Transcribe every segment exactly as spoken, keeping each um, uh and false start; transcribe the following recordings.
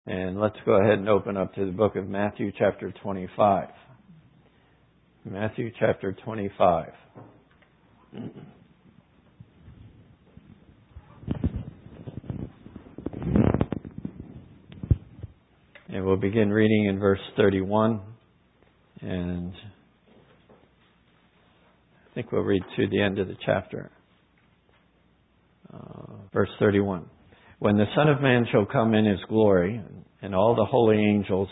And let's go ahead and open up to the book of Matthew chapter twenty-five. Matthew chapter twenty-five. And we'll begin reading in verse thirty-one. And I think we'll read to the end of the chapter. Uh, verse thirty-one. When the Son of Man shall come in His glory, and all the holy angels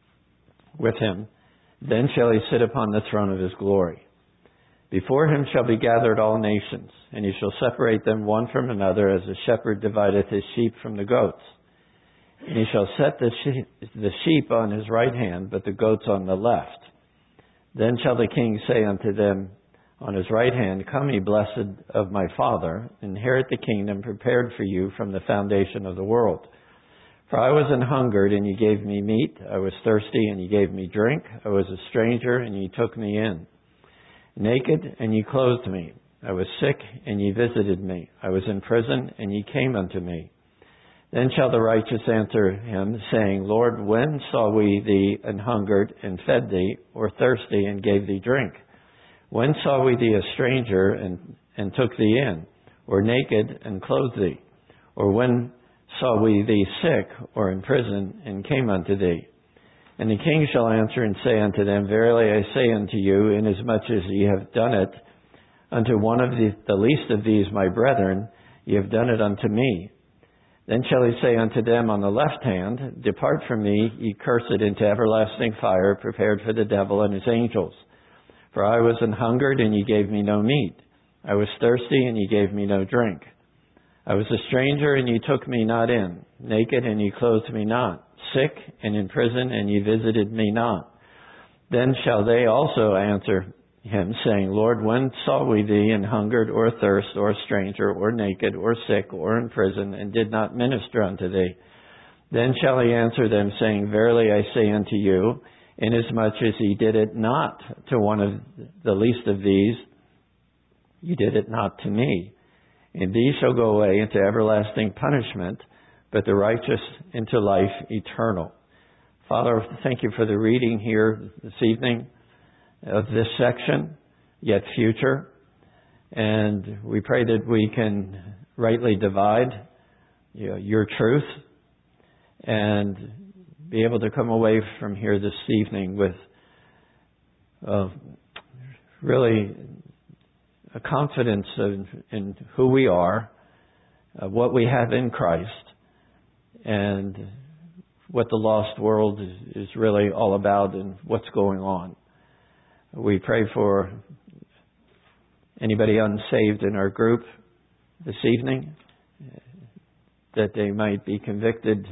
with Him, then shall He sit upon the throne of His glory. Before Him shall be gathered all nations, and He shall separate them one from another, as a shepherd divideth his sheep from the goats. And He shall set the sheep, the sheep on His right hand, but the goats on the left. Then shall the King say unto them on His right hand, Come, ye blessed of my Father, inherit the kingdom prepared for you from the foundation of the world. For I was an hungered, and ye gave me meat. I was thirsty, and ye gave me drink. I was a stranger, and ye took me in. Naked, and ye clothed me. I was sick, and ye visited me. I was in prison, and ye came unto me. Then shall the righteous answer Him, saying, Lord, when saw we Thee an hungered, and fed Thee, or thirsty, and gave Thee drink? When saw we Thee a stranger, and, and took Thee in, or naked, and clothed Thee? Or when saw we Thee sick, or in prison, and came unto Thee? And the King shall answer and say unto them, Verily I say unto you, inasmuch as ye have done it unto one of the, the least of these my brethren, ye have done it unto me. Then shall He say unto them on the left hand, Depart from me, ye cursed, into everlasting fire, prepared for the devil and his angels. For I was an hungered, and ye gave me no meat. I was thirsty, and ye gave me no drink. I was a stranger, and ye took me not in. Naked, and ye clothed me not. Sick, and in prison, and ye visited me not. Then shall they also answer Him, saying, Lord, when saw we Thee an hungered, or thirst, or a stranger, or naked, or sick, or in prison, and did not minister unto Thee? Then shall He answer them, saying, Verily I say unto you, inasmuch as ye did it not to one of the least of these, ye did it not to me. And these shall go away into everlasting punishment, but the righteous into life eternal. Father, thank You for the reading here this evening of this section, yet future. And we pray that we can rightly divide you know, Your truth and be able to come away from here this evening with uh, really a confidence in, in who we are, uh, what we have in Christ, and what the lost world is, is really all about and what's going on. We pray for anybody unsaved in our group this evening, that they might be convicted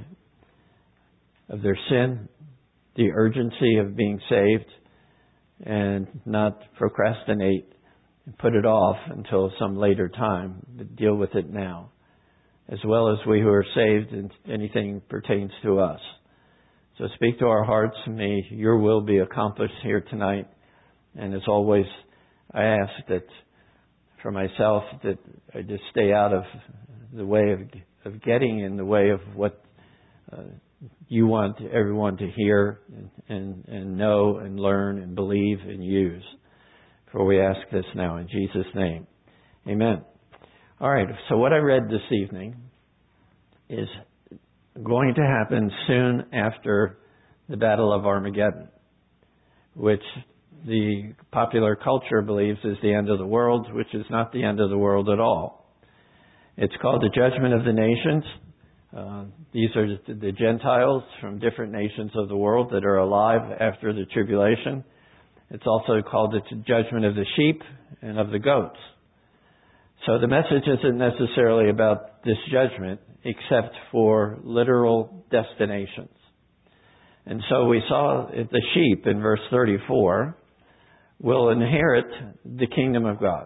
of their sin, the urgency of being saved, and not procrastinate and put it off until some later time, but deal with it now, as well as we who are saved and anything pertains to us. So speak to our hearts. May Your will be accomplished here tonight. And as always, I ask that for myself that I just stay out of the way of, of getting in the way of what uh, You want everyone to hear and, and, and know and learn and believe and use. For we ask this now in Jesus' name. Amen. All right, so what I read this evening is going to happen soon after the Battle of Armageddon, which the popular culture believes is the end of the world, which is not the end of the world at all. It's called the Judgment of the Nations. Uh, these are the Gentiles from different nations of the world that are alive after the tribulation. It's also called the Judgment of the Sheep and of the Goats. So the message isn't necessarily about this judgment, except for literal destinations. And so we saw the sheep in verse thirty-four will inherit the kingdom of God.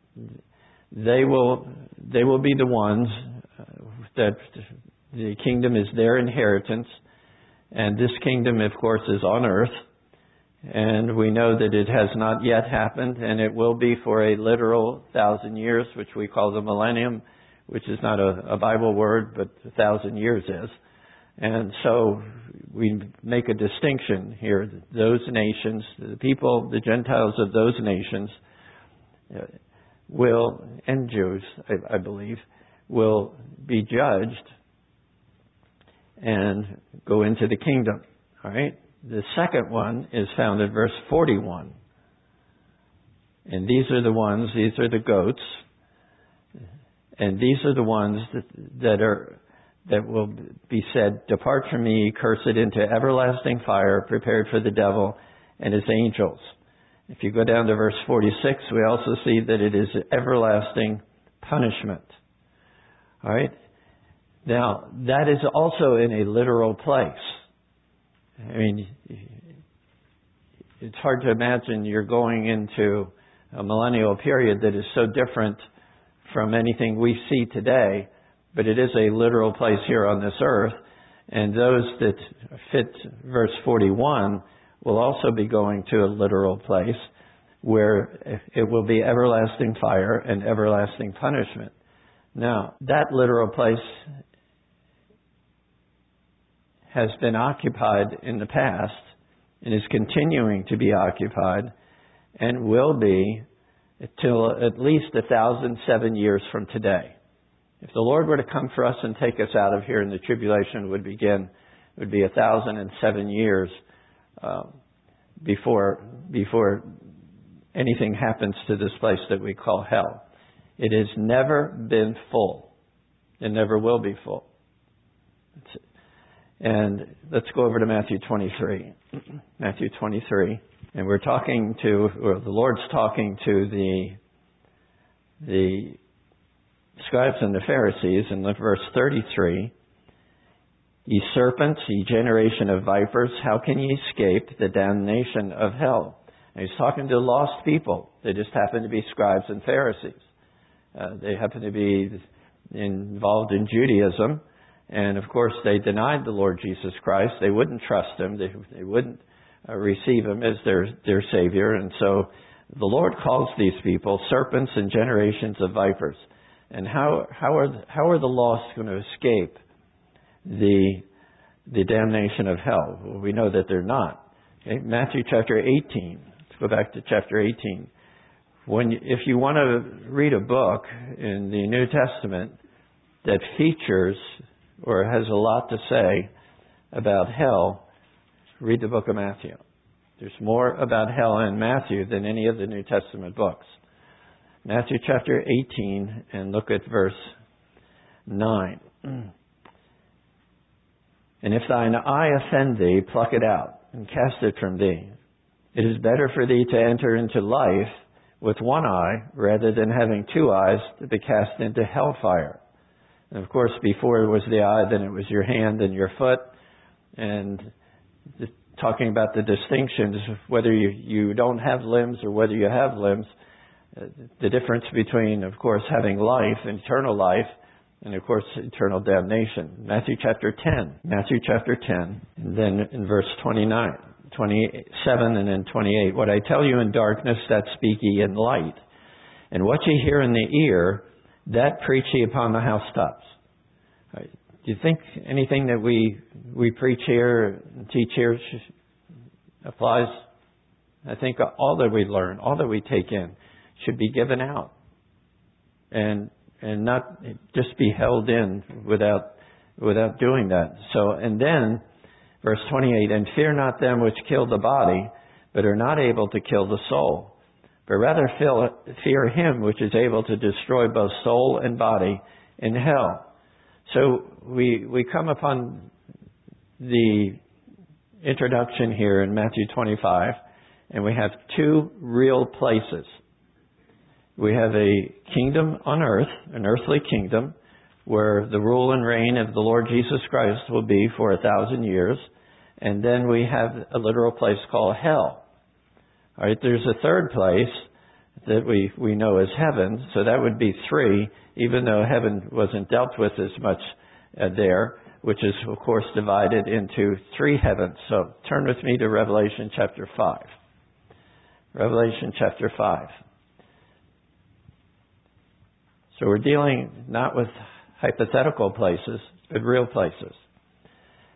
They will, they will be the ones that the kingdom is their inheritance. And this kingdom, of course, is on earth. And we know that it has not yet happened, and it will be for a literal thousand years, which we call the millennium, which is not a, a Bible word, but a thousand years is. And so we make a distinction here. Those nations, the people, the Gentiles of those nations will, and Jews, I, I believe, will be judged and go into the kingdom. All right? The second one is found in verse forty-one. And these are the ones, these are the goats, and these are the ones that, that are that will be said, "Depart from me, cursed, into everlasting fire, prepared for the devil and his angels." If you go down to verse forty-six, we also see that it is everlasting punishment. All right? Now, that is also in a literal place. I mean, it's hard to imagine you're going into a millennial period that is so different from anything we see today, but it is a literal place here on this earth. And those that fit verse forty-one will also be going to a literal place where it will be everlasting fire and everlasting punishment. Now, that literal place has been occupied in the past and is continuing to be occupied and will be till at least a thousand seven years from today. If the Lord were to come for us and take us out of here and the tribulation would begin, it would be a thousand and seven years uh, before before anything happens to this place that we call hell. It has never been full. It never will be full. It's, and let's go over to Matthew twenty-three. Matthew twenty-three. And we're talking to, or the Lord's talking to the the scribes and the Pharisees in verse thirty-three. "Ye serpents, ye generation of vipers, how can ye escape the damnation of hell?" And he's talking to lost people. They just happen to be scribes and Pharisees. Uh, they happen to be involved in Judaism. And of course, they denied the Lord Jesus Christ. They wouldn't trust Him. They, they wouldn't uh, receive Him as their, their Savior. And so the Lord calls these people serpents and generations of vipers. And how, how are, how are the lost going to escape the, the damnation of hell? Well, we know that they're not. Okay? Matthew chapter eighteen. Let's go back to chapter eighteen. When, if you want to read a book in the New Testament that features or has a lot to say about hell, read the book of Matthew. There's more about hell in Matthew than any of the New Testament books. Matthew chapter eighteen, and look at verse nine. "And if thine eye offend thee, pluck it out, and cast it from thee. It is better for thee to enter into life with one eye, rather than having two eyes to be cast into hellfire." And of course, before it was the eye, then it was your hand and your foot. And the, talking about the distinctions, whether you, you don't have limbs or whether you have limbs, uh, the difference between, of course, having life, eternal life, and of course, eternal damnation. Matthew chapter ten. Matthew chapter ten, and then in verse twenty-nine, twenty-seven, and then twenty-eight. "What I tell you in darkness, that speak ye in light. And what ye hear in the ear, that preach ye upon the housetops." Right. Do you think anything that we we preach here, teach here, applies? I think all that we learn, all that we take in, should be given out, and and not just be held in without without doing that. So, and then verse twenty-eight, "And fear not them which kill the body, but are not able to kill the soul. But rather fear Him which is able to destroy both soul and body in hell." So we we come upon the introduction here in Matthew twenty-five, and we have two real places. We have a kingdom on earth, an earthly kingdom, where the rule and reign of the Lord Jesus Christ will be for a thousand years. And then we have a literal place called hell. All right, there's a third place that we, we know as heaven, so that would be three, even though heaven wasn't dealt with as much uh, there, which is, of course, divided into three heavens. So turn with me to Revelation chapter five. Revelation chapter five. So we're dealing not with hypothetical places, but real places.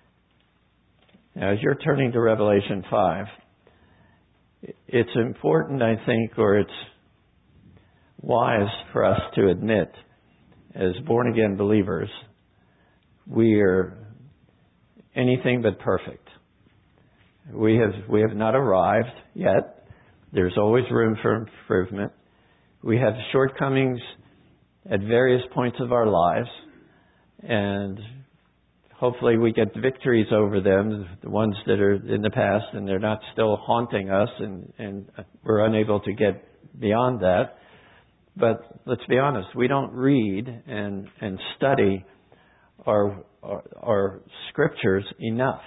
Now, as you're turning to Revelation five, it's important, I think, or it's wise for us to admit, as born-again believers, we are anything but perfect. We have we have not arrived yet. There's always room for improvement. We have shortcomings at various points of our lives, and hopefully we get victories over them, the ones that are in the past, and they're not still haunting us, and, and we're unable to get beyond that. But let's be honest, we don't read and, and study our, our, our scriptures enough.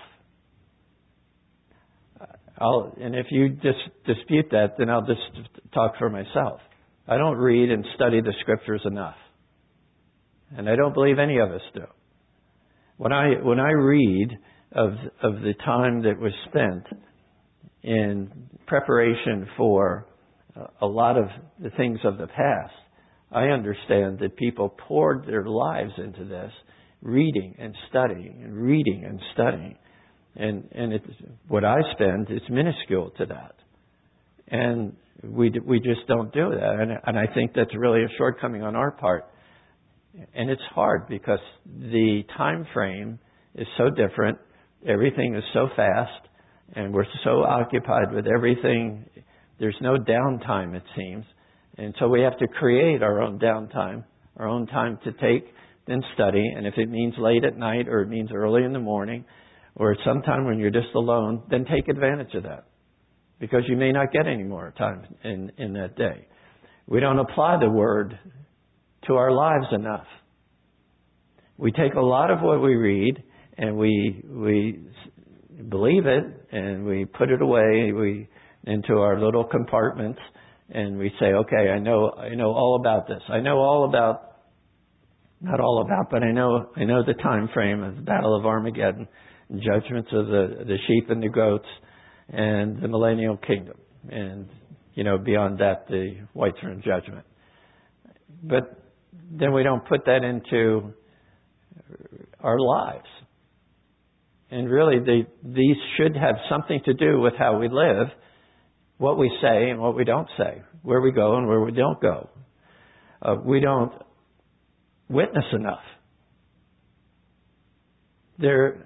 I'll, and if you dis, dispute that, then I'll just talk for myself. I don't read and study the scriptures enough. And I don't believe any of us do. When I when I read of of the time that was spent in preparation for a lot of the things of the past, I understand that people poured their lives into this, reading and studying and reading and studying. And and it's, what I spend is minuscule to that. And we we just don't do that. And, and I think that's really a shortcoming on our part. And it's hard because the time frame is so different. Everything is so fast, and we're so occupied with everything. There's no downtime, it seems. And so we have to create our own downtime, our own time to take and study. And if it means late at night, or it means early in the morning, or sometime when you're just alone, then take advantage of that, because you may not get any more time in, in that day. We don't apply the Word to our lives enough. We take a lot of what we read and we we believe it, and we put it away we into our little compartments, and we say, okay, I know I know all about this. I know all about not all about, but I know I know the time frame of the Battle of Armageddon, and judgments of the the sheep and the goats, and the millennial kingdom, and you know beyond that the white throne judgment. But then we don't put that into our lives. And really, the, these should have something to do with how we live, what we say and what we don't say, where we go and where we don't go. Uh, we don't witness enough. There,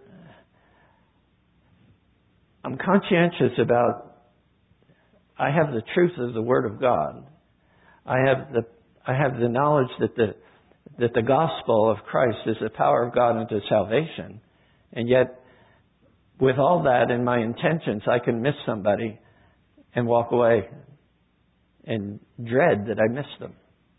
I'm conscientious about, I have the truth of the Word of God. I have the I have the knowledge that the that the gospel of Christ is the power of God unto salvation. And yet, with all that in my intentions, I can miss somebody and walk away and dread that I missed them.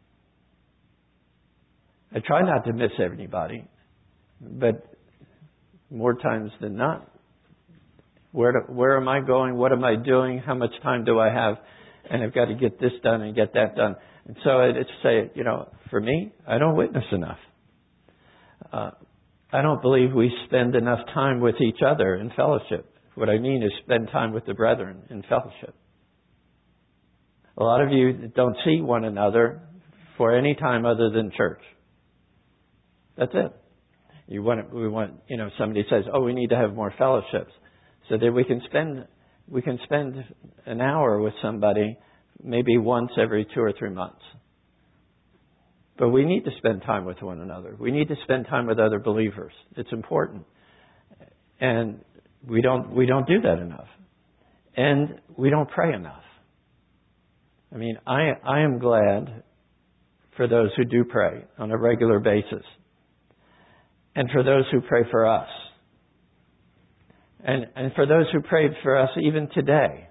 I try not to miss anybody, but more times than not, where do, where am I going? What am I doing? How much time do I have? And I've got to get this done and get that done. And so it's say, you know, for me, I don't witness enough. Uh, I don't believe we spend enough time with each other in fellowship. What I mean is spend time with the brethren in fellowship. A lot of you don't see one another for any time other than church. That's it. You want, we want, you know, somebody says, oh, we need to have more fellowships, so that we can spend, we can spend an hour with somebody maybe once every two or three months. But we need to spend time with one another. We need to spend time with other believers. It's important. And we don't we don't do that enough. And we don't pray enough. I mean, I I am glad for those who do pray on a regular basis. And for those who pray for us. And and for those who prayed for us even today.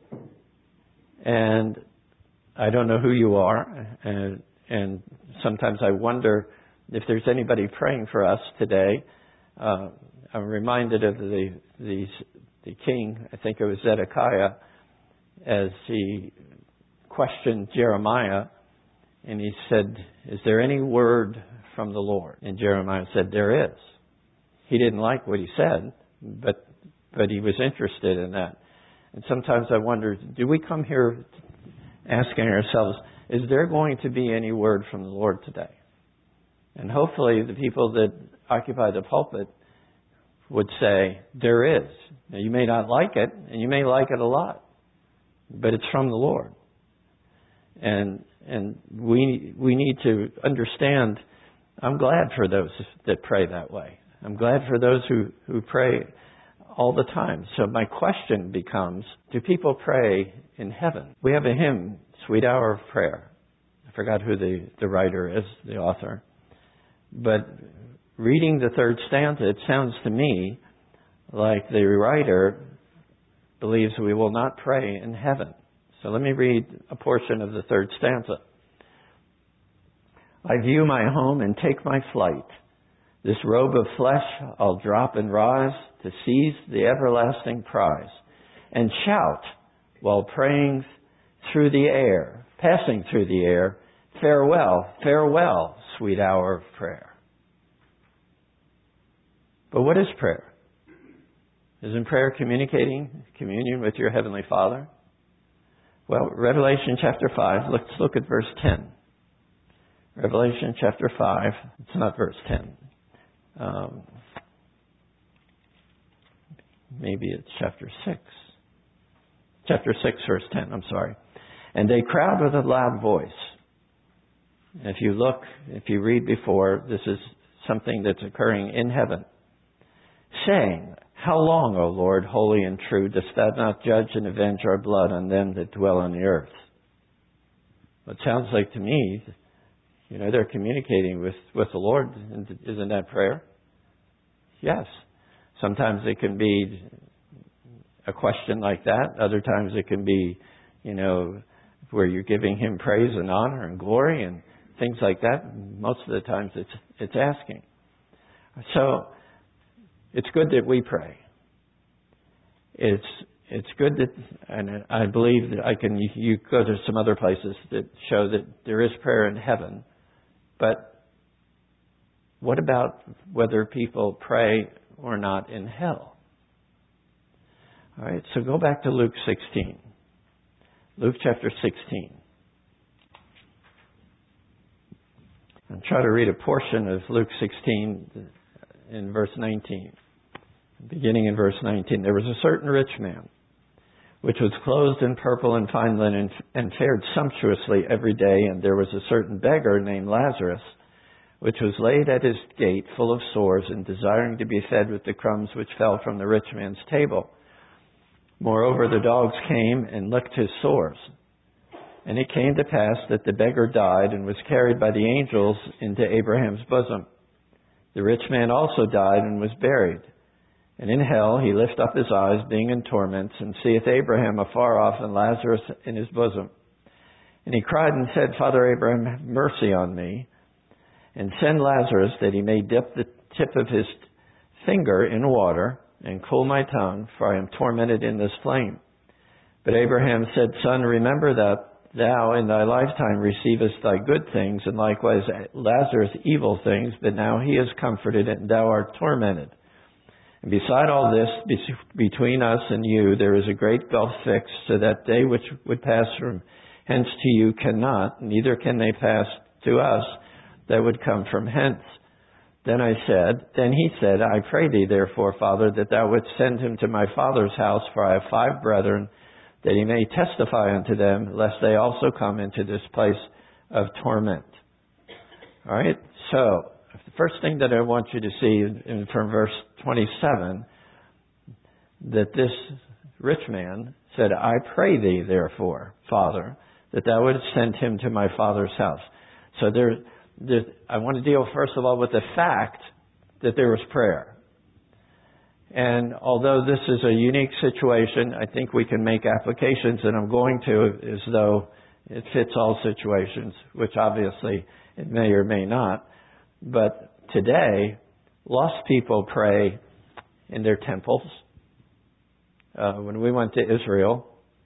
And I don't know who you are, and, and sometimes I wonder if there's anybody praying for us today. Uh, I'm reminded of the, the the king, I think it was Zedekiah, as he questioned Jeremiah, and he said, is there any word from the Lord? And Jeremiah said, there is. He didn't like what he said, but but he was interested in that. And sometimes I wonder, do we come here asking ourselves, is there going to be any word from the Lord today? And hopefully the people that occupy the pulpit would say, there is. Now, you may not like it, and you may like it a lot, but it's from the Lord. And and we we need to understand, I'm glad for those that pray that way. I'm glad for those who, who pray all the time. So my question becomes, do people pray in heaven? We have a hymn, Sweet Hour of Prayer. I forgot who the, the writer is, the author. But reading the third stanza, it sounds to me like the writer believes we will not pray in heaven. So let me read a portion of the third stanza. I view my home and take my flight. This robe of flesh I'll drop and rise to seize the everlasting prize and shout while praying through the air, passing through the air, farewell, farewell, sweet hour of prayer. But what is prayer? Isn't prayer communicating, communion with your Heavenly Father? Well, Revelation chapter five, let's look at verse ten. Revelation chapter five, it's not verse ten. Um, maybe it's chapter six. Chapter six, verse ten, I'm sorry. And they cried with a loud voice. And if you look, if you read before, this is something that's occurring in heaven. Saying, how long, O Lord, holy and true, dost thou not judge and avenge our blood on them that dwell on the earth? It sounds like to me, you know, they're communicating with, with the Lord. Isn't that prayer? Yes. Sometimes it can be a question like that. Other times it can be, you know, where you're giving Him praise and honor and glory and things like that. Most of the times it's it's asking. So it's good that we pray. It's it's good that, and I believe that I can. You, you go to some other places that show that there is prayer in heaven. But what about whether people pray or not in hell? All right, so go back to Luke sixteen. Luke chapter sixteen. I'll try to read a portion of Luke sixteen in verse nineteen. Beginning in verse nineteen. There was a certain rich man, which was clothed in purple and fine linen, and fared sumptuously every day. And there was a certain beggar named Lazarus, which was laid at his gate full of sores, and desiring to be fed with the crumbs which fell from the rich man's table. Moreover, the dogs came and licked his sores. And it came to pass that the beggar died and was carried by the angels into Abraham's bosom. The rich man also died and was buried. And in hell he lift up his eyes, being in torments, and seeth Abraham afar off and Lazarus in his bosom. And he cried and said, Father Abraham, have mercy on me, and send Lazarus that he may dip the tip of his finger in water and cool my tongue, for I am tormented in this flame. But Abraham said, Son, remember that thou in thy lifetime receivest thy good things, and likewise Lazarus evil things, but now he is comforted, and thou art tormented. And beside all this, between us and you, there is a great gulf fixed, so that they which would pass from hence to you cannot, neither can they pass to us that would come from hence. Then I said, then he said, I pray thee, therefore, Father, that thou wouldst send him to my father's house, for I have five brethren, that he may testify unto them, lest they also come into this place of torment. All right, so the first thing that I want you to see in, from verse twenty-seven, that this rich man said, I pray thee, therefore, Father, that thou wouldst send him to my father's house. So there, there, I want to deal, first of all, with the fact that there was prayer. And although this is a unique situation, I think we can make applications, and I'm going to, as though it fits all situations, which obviously it may or may not. But today, lost people pray in their temples. Uh, when we went to Israel,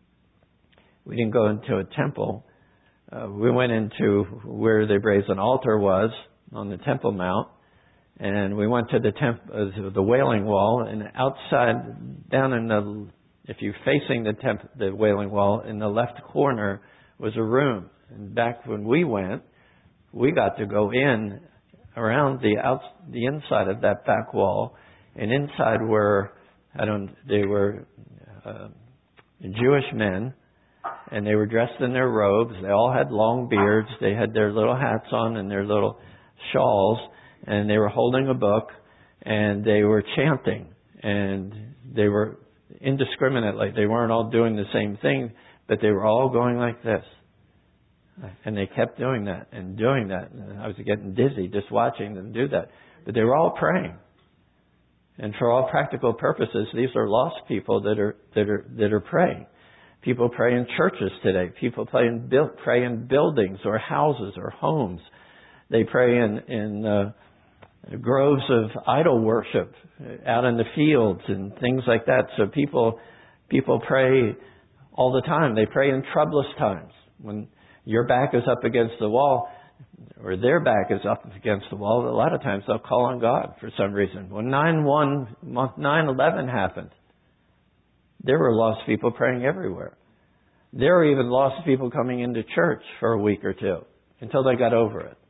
we didn't go into a temple. Uh, we went into where the brazen altar was on the Temple Mount, and we went to the temp- uh, the Wailing Wall, and outside, down in the, if you're facing the temp- the Wailing Wall, in the left corner was a room. And back when we went, we got to go in around the out, the inside of that back wall, and inside were I don't. They were uh, Jewish men, and they were dressed in their robes. They all had long beards. They had their little hats on and their little shawls, and they were holding a book, and they were chanting, and they were indiscriminately. They weren't all doing the same thing, but they were all going like this. And they kept doing that and doing that. And I was getting dizzy just watching them do that. But they were all praying. And for all practical purposes, these are lost people that are that are that are praying. People pray in churches today. People pray in build, pray in buildings or houses or homes. They pray in in uh, groves of idol worship out in the fields and things like that. So people people pray all the time. They pray in troublous times when your back is up against the wall, or their back is up against the wall. A lot of times they'll call on God for some reason. When nine eleven happened, there were lost people praying everywhere. There were even lost people coming into church for a week or two until they got over it.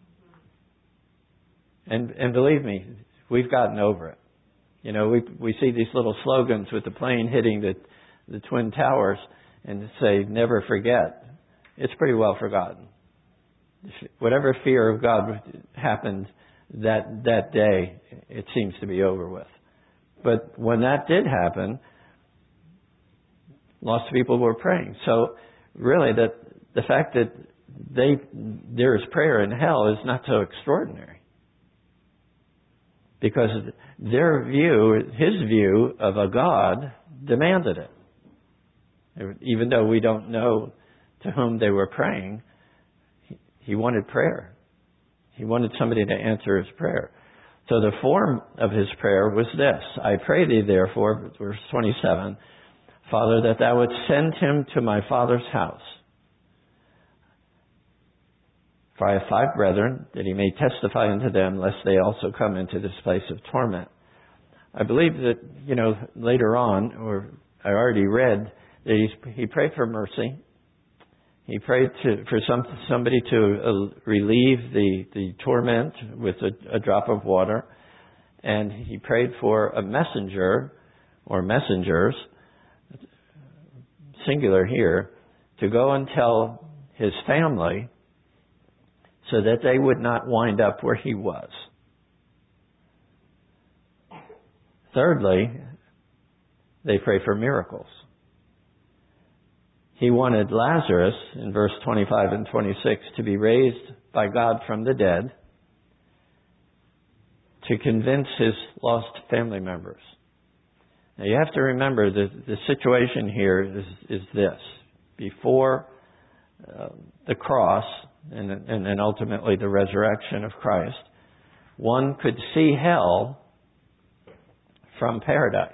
And and believe me, we've gotten over it. You know, we we see these little slogans with the plane hitting the the Twin Towers and say, never forget. It's pretty well forgotten. Whatever fear of God happened that that day, it seems to be over with. But when that did happen, lots of people were praying. So really, that the fact that they there is prayer in hell is not so extraordinary, because their view, his view of a God, demanded it. Even though we don't know to whom they were praying, he wanted prayer. He wanted somebody to answer his prayer. So the form of his prayer was this: I pray thee therefore, verse twenty-seven, Father, that thou would send him to my father's house. For I have five brethren, that he may testify unto them, lest they also come into this place of torment. I believe that, you know, later on, or I already read, that he's, he prayed for mercy. He prayed to, for some, somebody to uh, relieve the, the torment with a, a drop of water. And he prayed for a messenger, or messengers, singular here, to go and tell his family so that they would not wind up where he was. Thirdly, they pray for miracles. He wanted Lazarus, in verse twenty-five and twenty-six, to be raised by God from the dead to convince his lost family members. Now you have to remember that the situation here is, is this. Before uh, the cross and, and then ultimately the resurrection of Christ, one could see hell from paradise.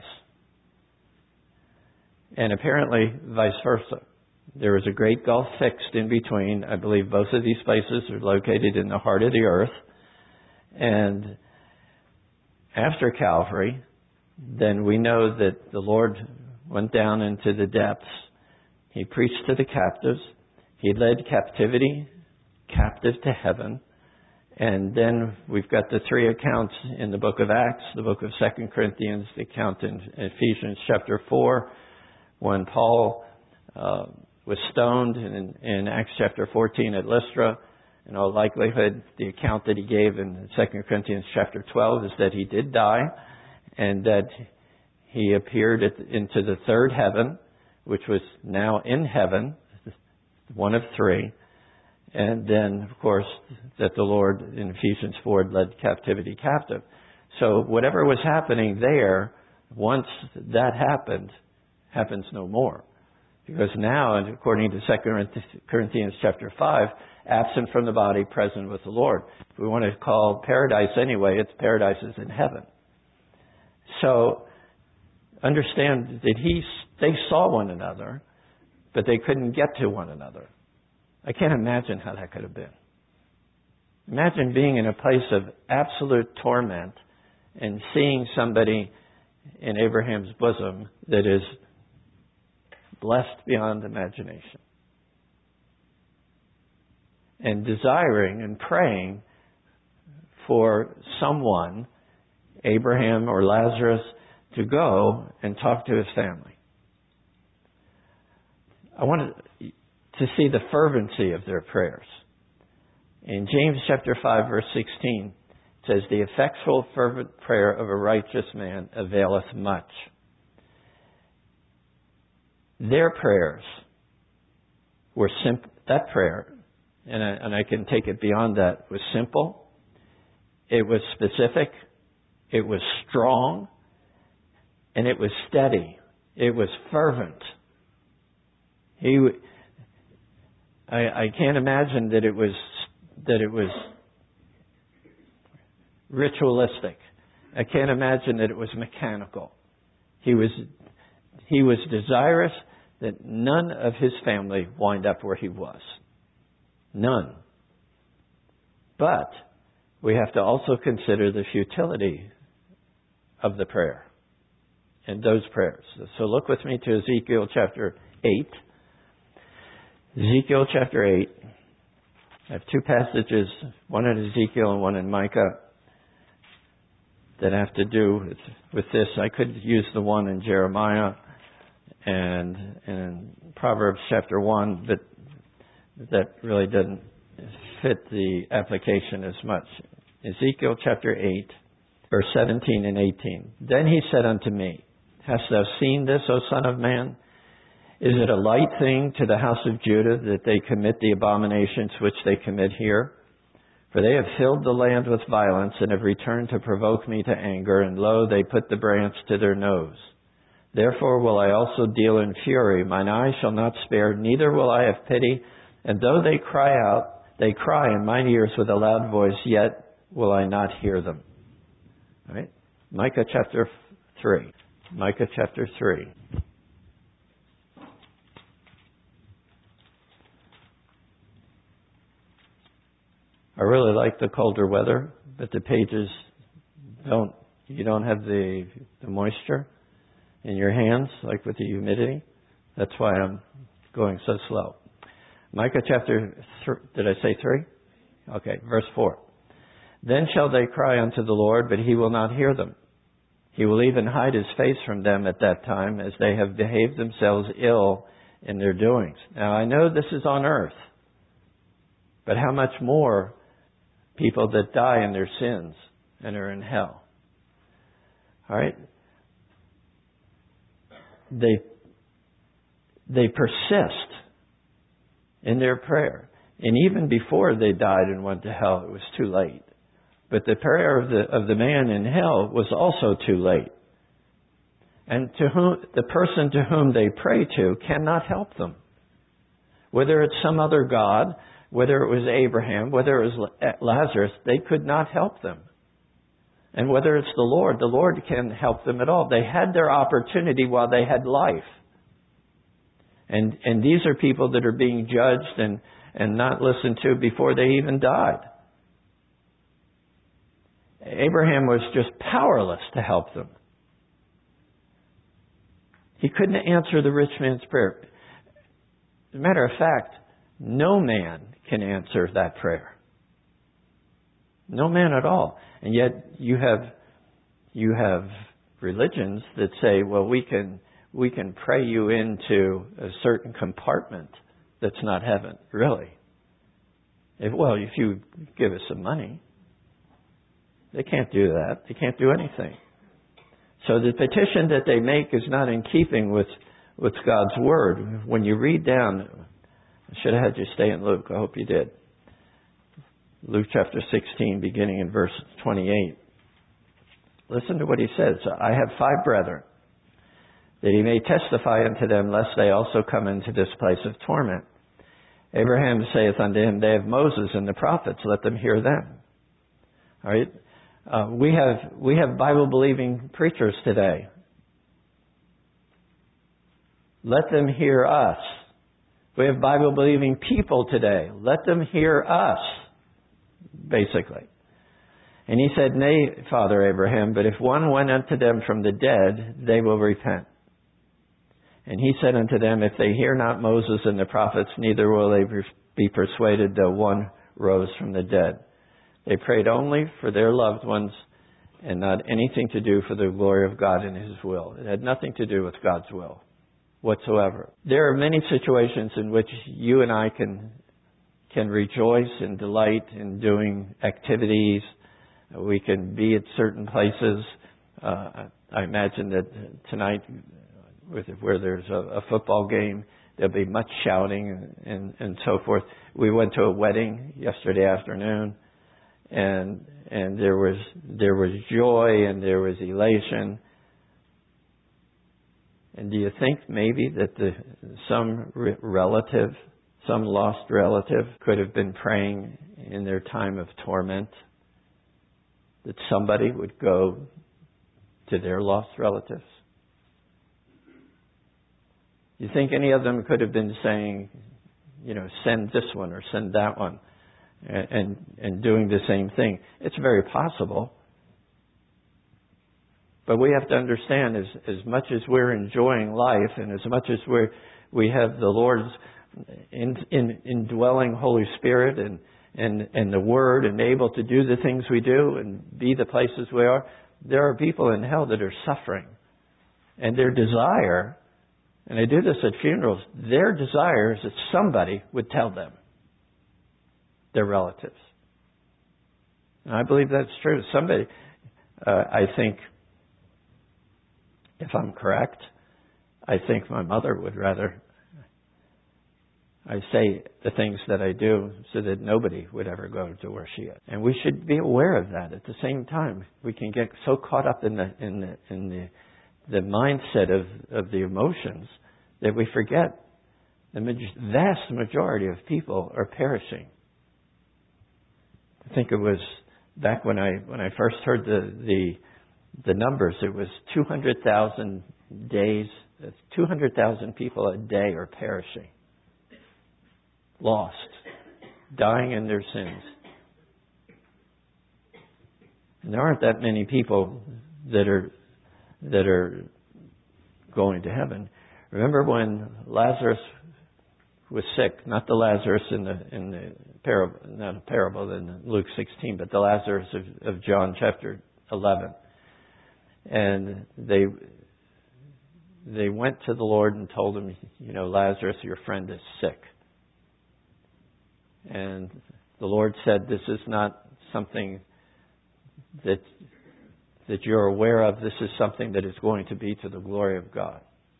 And apparently vice versa. There is a great gulf fixed in between. I believe both of these places are located in the heart of the earth. And after Calvary, then we know that the Lord went down into the depths. He preached to the captives. He led captivity captive to heaven. And then we've got the three accounts in the book of Acts, the book of Second Corinthians, the account in Ephesians chapter four, when Paul uh, was stoned in, in Acts chapter fourteen at Lystra. In all likelihood, the account that he gave in Second Corinthians chapter twelve is that he did die, and that he appeared at, into the third heaven, which was now in heaven, one of three. And then, of course, that the Lord in Ephesians four led captivity captive. So whatever was happening there, once that happened, happens no more. Because now, according to Second Corinthians chapter five, absent from the body, present with the Lord. If we want to call paradise anyway, it's paradise is in heaven. So understand that he, they saw one another, but they couldn't get to one another. I can't imagine how that could have been. Imagine being in a place of absolute torment and seeing somebody in Abraham's bosom that is blessed beyond imagination. And desiring and praying for someone, Abraham or Lazarus, to go and talk to his family. I wanted to see the fervency of their prayers. In James chapter five, verse sixteen, it says, "The effectual fervent prayer of a righteous man availeth much." Their prayers were simple. That prayer, and I, and I can take it beyond that, was simple. It was specific. It was strong. And it was steady. It was fervent. He, I, I can't imagine that it was that it was ritualistic. I can't imagine that it was mechanical. He was he was desirous that none of his family wind up where he was. None. But we have to also consider the futility of the prayer and those prayers. So look with me to Ezekiel chapter eight. Ezekiel chapter eight. I have two passages, one in Ezekiel and one in Micah, that have to do with, with this. I could use the one in Jeremiah and, and Proverbs chapter one, but that really doesn't fit the application as much. Ezekiel chapter eight, verse seventeen and eighteen. "Then he said unto me, Hast thou seen this, O son of man? Is it a light thing to the house of Judah that they commit the abominations which they commit here? For they have filled the land with violence and have returned to provoke me to anger, and lo, they put the branch to their nose. Therefore will I also deal in fury. Mine eye shall not spare, neither will I have pity. And though they cry out, they cry in mine ears with a loud voice, yet will I not hear them." All right? Micah chapter three. Micah chapter three. I really like the colder weather, but the pages don't, you don't have the, the moisture in your hands, like with the humidity. That's why I'm going so slow. Micah chapter, th- did I say three? Okay, verse four. "Then shall they cry unto the Lord, but he will not hear them. He will even hide his face from them at that time, as they have behaved themselves ill in their doings." Now I know this is on earth, but how much more people that die in their sins and are in hell. All right? They, they persist in their prayer. And even before they died and went to hell, it was too late. But the prayer of the, of the man in hell was also too late. And to whom, the person to whom they pray to cannot help them. Whether it's some other God, whether it was Abraham, whether it was Lazarus, they could not help them. And whether it's the Lord, the Lord can help them at all. They had their opportunity while they had life. And and these are people that are being judged and, and not listened to before they even died. Abraham was just powerless to help them. He couldn't answer the rich man's prayer. As a matter of fact, no man can answer that prayer. No man at all. And yet you have you have religions that say, well, we can we can pray you into a certain compartment that's not heaven. Really? If, well, if you give us some money. They can't do that. They can't do anything. So the petition that they make is not in keeping with, with God's Word. When you read down, I should have had you stay in Luke. I hope you did. Luke chapter sixteen, beginning in verse twenty-eight. Listen to what he says. "I have five brethren, that he may testify unto them, lest they also come into this place of torment. Abraham saith unto him, They have Moses and the prophets, let them hear them." All right? Uh, we have we have Bible-believing preachers today. Let them hear us. We have Bible-believing people today. Let them hear us, basically. And he said, "Nay, Father Abraham, but if one went unto them from the dead, they will repent." And he said unto them, "If they hear not Moses and the prophets, neither will they be persuaded, though one rose from the dead." They prayed only for their loved ones and not anything to do for the glory of God and His will. It had nothing to do with God's will whatsoever. There are many situations in which you and I can can rejoice and delight in doing activities. We can be at certain places. Uh, I imagine that tonight, with, where there's a, a football game, there'll be much shouting and, and, and so forth. We went to a wedding yesterday afternoon, and and there was there was joy and there was elation. And do you think maybe that the some re- relative, some lost relative, could have been praying in their time of torment that somebody would go to their lost relatives? You think any of them could have been saying, you know, send this one or send that one, and and, and doing the same thing? It's very possible. But we have to understand, as as much as we're enjoying life, and as much as we we have the Lord's in, in, indwelling Holy Spirit and, and and the Word, and able to do the things we do and be the places we are, there are people in hell that are suffering, and their desire, and I do this at funerals, their desire is that somebody would tell them, their relatives. And I believe that's true. Somebody, uh, I think. If I'm correct, I think my mother would rather I say the things that I do so that nobody would ever go to where she is. And we should be aware of that. At the same time, we can get so caught up in the in the in the the mindset of, of the emotions that we forget the vast majority of people are perishing. I think it was back when I when I first heard the the The numbers, it was two hundred thousand days, two hundred thousand people a day are perishing, lost, dying in their sins. And there aren't that many people that are that are going to heaven. Remember when Lazarus was sick? Not the Lazarus in the in the parable, not a parable in Luke sixteen, but the Lazarus of, of John chapter eleven. And they they went to the Lord and told him, you know, Lazarus, your friend is sick. And the Lord said, this is not something that that you're aware of. This is something that is going to be to the glory of God.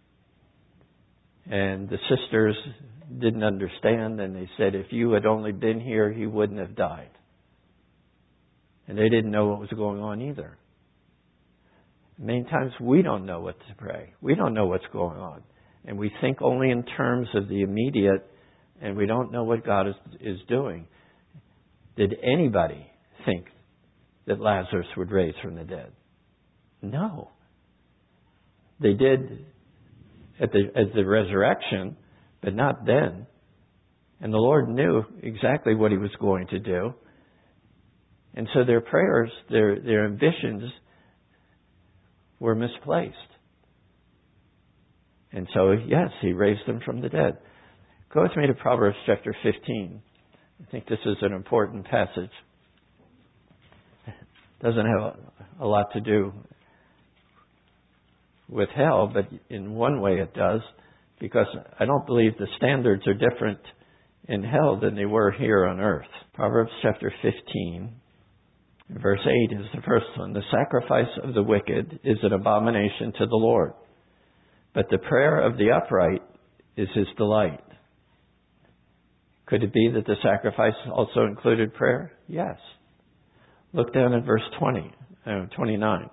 And the sisters didn't understand, and they said, if you had only been here, he wouldn't have died. And they didn't know what was going on either. Many times we don't know what to pray. We don't know what's going on. And we think only in terms of the immediate, and we don't know what God is, is doing. Did anybody think that Lazarus would raise from the dead? No. They did at the, at the resurrection, but not then. And the Lord knew exactly what He was going to do. And so their prayers, their, their ambitions were misplaced. And so, yes, He raised them from the dead. Go with me to Proverbs chapter fifteen. I think this is an important passage. It doesn't have a lot to do with hell, but in one way it does, because I don't believe the standards are different in hell than they were here on earth. Proverbs chapter fifteen. Verse eight is the first one. The sacrifice of the wicked is an abomination to the Lord, but the prayer of the upright is His delight. Could it be that the sacrifice also included prayer? Yes. Look down at verse twenty, uh, twenty-nine.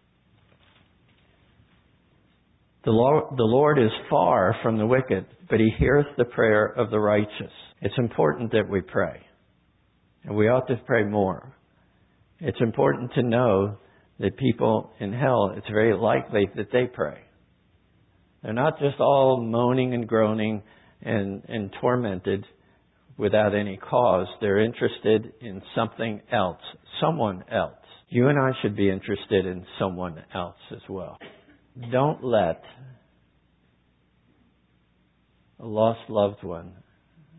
The Lord, the Lord is far from the wicked, but He heareth the prayer of the righteous. It's important that we pray, and we ought to pray more. It's important to know that people in hell, it's very likely that they pray. They're not just all moaning and groaning and, and tormented without any cause. They're interested in something else, someone else. You and I should be interested in someone else as well. Don't let a lost loved one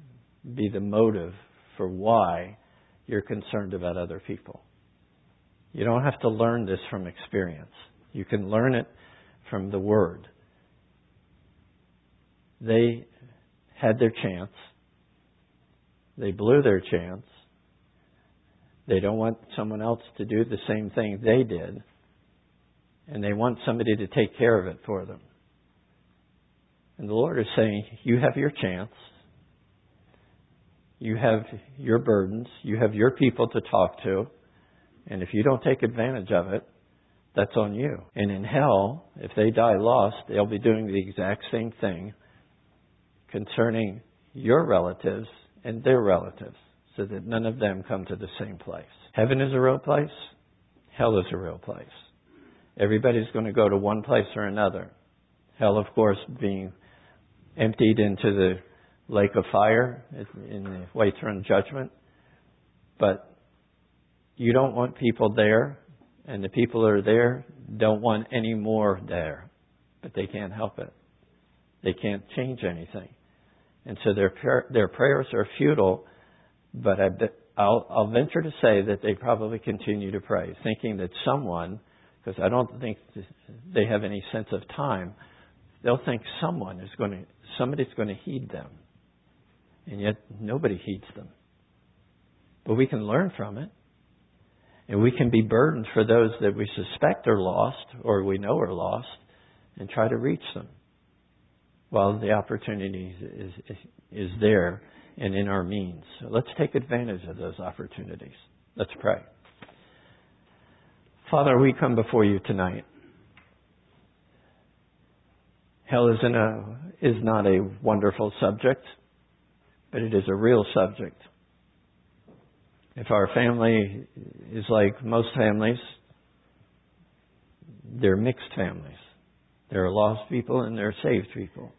be the motive for why you're concerned about other people. You don't have to learn this from experience. You can learn it from the Word. They had their chance. They blew their chance. They don't want someone else to do the same thing they did. And they want somebody to take care of it for them. And the Lord is saying, you have your chance. You have your burdens. You have your people to talk to. And if you don't take advantage of it, that's on you. And in hell, if they die lost, they'll be doing the exact same thing concerning your relatives and their relatives, so that none of them come to the same place. Heaven is a real place. Hell is a real place. Everybody's going to go to one place or another. Hell, of course, being emptied into the lake of fire in the white throne judgment. But you don't want people there, and the people that are there don't want any more there. But they can't help it. They can't change anything. And so their their prayers are futile, but I bet, I'll, I'll venture to say that they probably continue to pray, thinking that someone, because I don't think they have any sense of time, they'll think someone is going to, somebody's going to heed them. And yet nobody heeds them. But we can learn from it. And we can be burdened for those that we suspect are lost or we know are lost and try to reach them while the opportunity is, is, is there and in our means. So let's take advantage of those opportunities. Let's pray. Father, we come before you tonight. Hell is, in a, is not a wonderful subject, but it is a real subject. If our family is like most families, they're mixed families. There are lost people and there are saved people.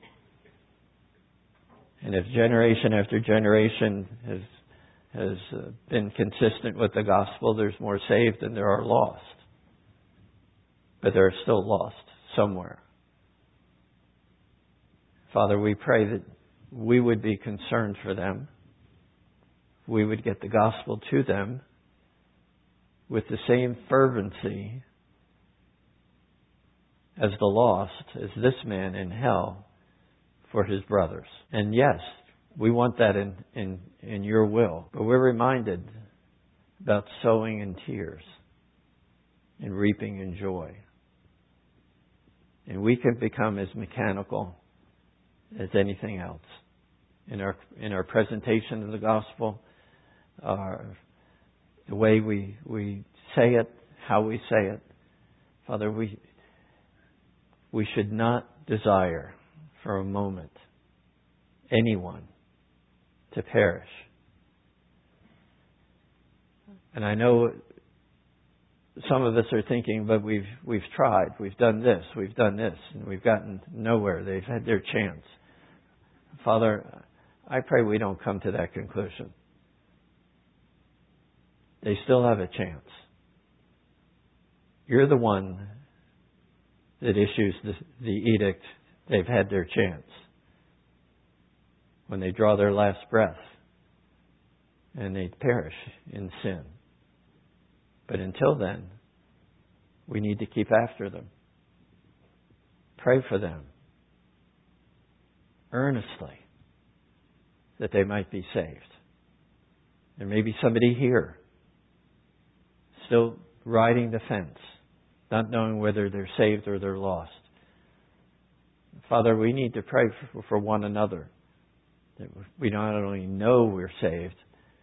And if generation after generation has has been consistent with the gospel, there's more saved than there are lost. But there are still lost somewhere. Father, we pray that we would be concerned for them. We would get the gospel to them with the same fervency as the lost, as this man in hell for his brothers. And yes, we want that in, in, in your will. But we're reminded about sowing in tears and reaping in joy. And we can become as mechanical as anything else. In our in our presentation of the gospel, our, the way we we say it, how we say it. Father, we we should not desire for a moment anyone to perish. And I know some of us are thinking, but we've we've tried, we've done this, we've done this, and we've gotten nowhere. They've had their chance. Father, I pray we don't come to that conclusion. They still have a chance. You're the one that issues the, the edict. They've had their chance. When they draw their last breath and they perish in sin. But until then, we need to keep after them. Pray for them earnestly that they might be saved. There may be somebody here still riding the fence, not knowing whether they're saved or they're lost. Father, we need to pray for, for one another, that we not only know we're saved,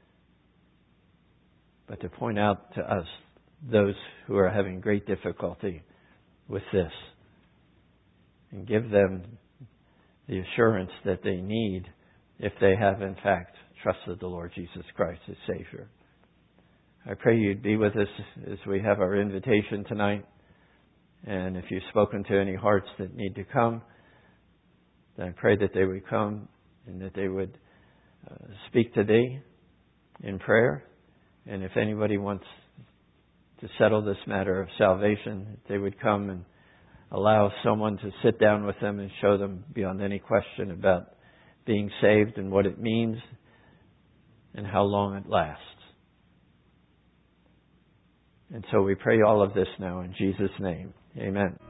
but to point out to us those who are having great difficulty with this and give them the assurance that they need if they have in fact trusted the Lord Jesus Christ as Savior. I pray you'd be with us as we have our invitation tonight. And if you've spoken to any hearts that need to come, then I pray that they would come and that they would uh, speak to thee in prayer. And if anybody wants to settle this matter of salvation, they would come and allow someone to sit down with them and show them beyond any question about being saved and what it means and how long it lasts. And so we pray all of this now in Jesus' name. Amen.